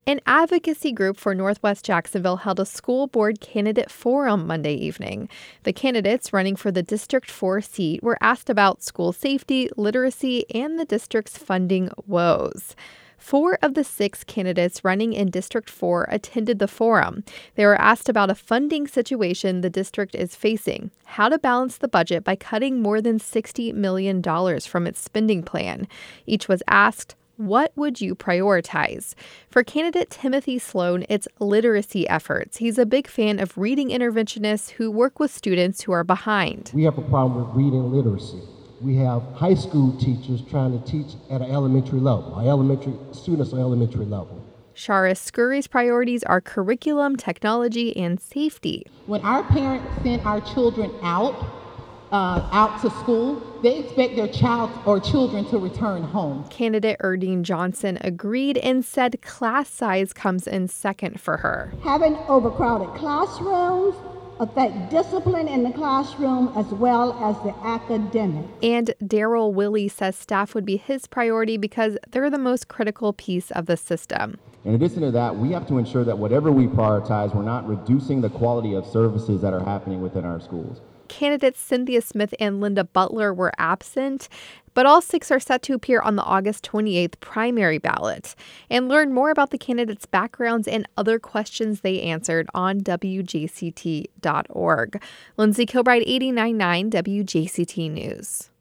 An advocacy group for Northwest Jacksonville held a school board candidate forum Monday evening. The candidates running for the District 4 seat were asked about school safety, literacy, and the district's funding woes. 4 of the 6 candidates running in District 4 attended the forum. They were asked about a funding situation the district is facing, how to balance the budget by cutting more than $60 million from its spending plan. Each was asked, what would you prioritize? For candidate Timothy Sloan, it's literacy efforts. He's a big fan of reading interventionists who work with students who are behind. We have a problem with reading literacy. We have high school teachers trying to teach at an elementary level. Our elementary students are elementary level. Shara Scurry's priorities are curriculum, technology, and safety. When our parents send our children out to school, they expect their child or children to return home. Candidate Erdine Johnson agreed and said class size comes in second for her. Having overcrowded classrooms affect discipline in the classroom as well as the academic. And Daryl Willie says staff would be his priority because they're the most critical piece of the system. In addition to that, we have to ensure that whatever we prioritize, we're not reducing the quality of services that are happening within our schools. Candidates Cynthia Smith and Linda Butler were absent, but all 6 are set to appear on the August 28th primary ballot. And learn more about the candidates' backgrounds and other questions they answered on WJCT.org. Lindsay Kilbride, 89.9 WJCT News.